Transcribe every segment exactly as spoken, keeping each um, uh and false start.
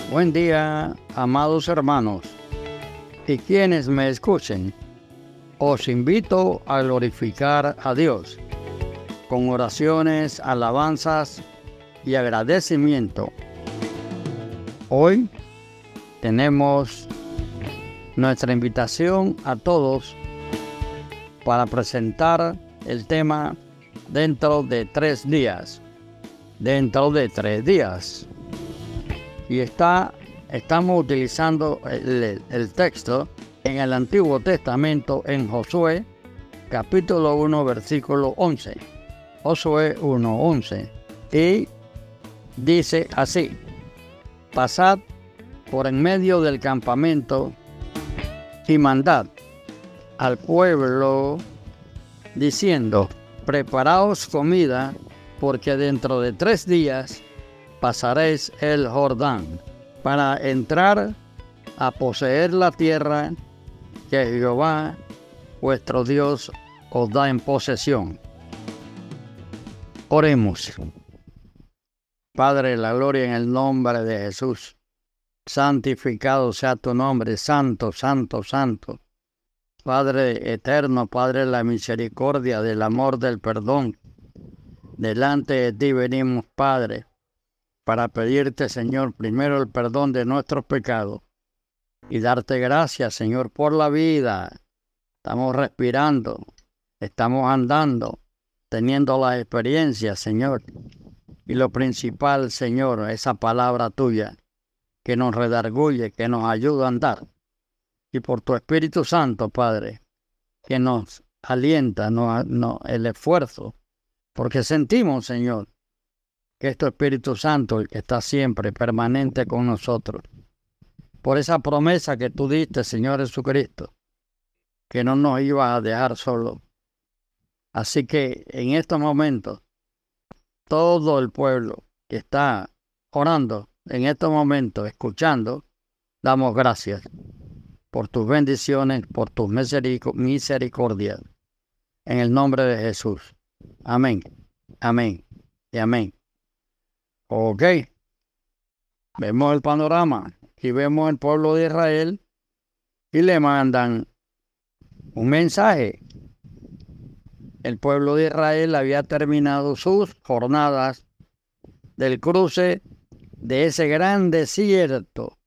Buen día, amados hermanos, y quienes me escuchen. Os invito a glorificar a Dios con oraciones, alabanzas y agradecimiento. Hoy tenemos nuestra invitación a todos para presentar el tema dentro de tres días. Dentro de tres días. Y está, estamos utilizando el, el texto en el Antiguo Testamento en Josué, capítulo uno, versículo once. Josué uno, once. Y dice así: pasad por en medio del campamento y mandad al pueblo diciendo: preparaos comida, porque dentro de tres días pasaréis el Jordán para entrar a poseer la tierra que Jehová vuestro Dios os da en posesión. Oremos. Padre de la gloria, en el nombre de Jesús, santificado sea tu nombre, santo, santo, santo. Padre eterno, Padre de la misericordia, del amor, del perdón. Delante de ti venimos, Padre, para pedirte, Señor, primero el perdón de nuestros pecados y darte gracias, Señor, por la vida. Estamos respirando, estamos andando, teniendo las experiencias, Señor. Y lo principal, Señor, esa palabra tuya que nos redarguye, que nos ayuda a andar. Y por tu Espíritu Santo, Padre, que nos alienta no, no, el esfuerzo, porque sentimos, Señor, que es tu Espíritu Santo el que está siempre permanente con nosotros. Por esa promesa que tú diste, Señor Jesucristo, que no nos ibas a dejar solos. Así que en estos momentos, todo el pueblo que está orando, en estos momentos, escuchando, damos gracias por tus bendiciones, por tus misericordias. En el nombre de Jesús. Amén, amén y amén. Ok, vemos el panorama y vemos el pueblo de Israel y le mandan un mensaje. El pueblo de Israel había terminado sus jornadas del cruce de ese gran desierto.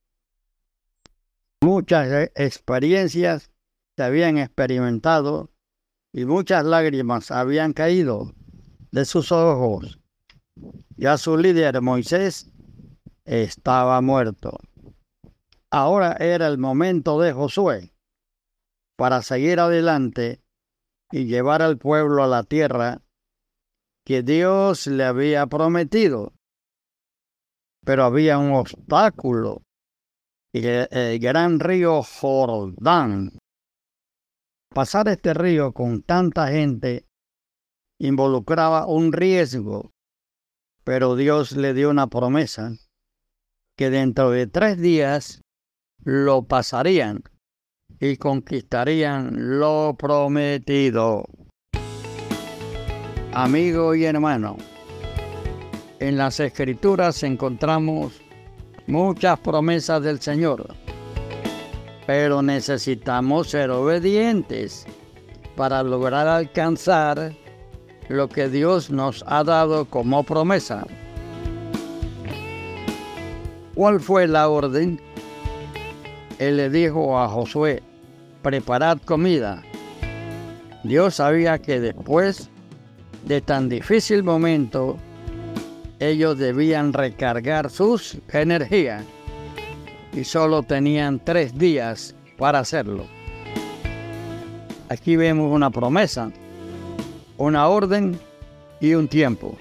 Muchas experiencias se habían experimentado y muchas lágrimas habían caído de sus ojos. Ya su líder Moisés estaba muerto. Ahora era el momento de Josué para seguir adelante y llevar al pueblo a la tierra que Dios le había prometido. Pero había un obstáculo, y el gran río Jordán. Pasar este río con tanta gente involucraba un riesgo. Pero Dios le dio una promesa que dentro de tres días lo pasarían y conquistarían lo prometido. Amigo y hermano, en las Escrituras encontramos muchas promesas del Señor, pero necesitamos ser obedientes para lograr alcanzar lo que Dios nos ha dado como promesa. ¿Cuál fue la orden? Él le dijo a Josué: preparad comida. Dios sabía que después de tan difícil momento, ellos debían recargar sus energías y solo tenían tres días para hacerlo. Aquí vemos una promesa, una orden y un tiempo.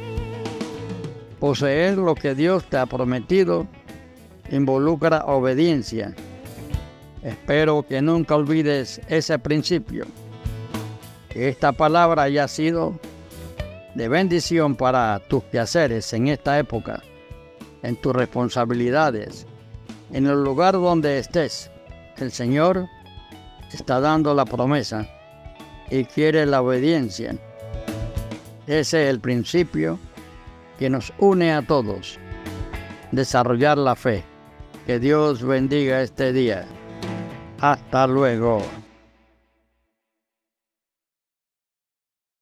Poseer lo que Dios te ha prometido involucra obediencia. Espero que nunca olvides ese principio. Que esta palabra haya sido de bendición para tus quehaceres en esta época, en tus responsabilidades, en el lugar donde estés. El Señor te está dando la promesa y quiere la obediencia. Ese es el principio que nos une a todos. Desarrollar la fe. Que Dios bendiga este día. Hasta luego.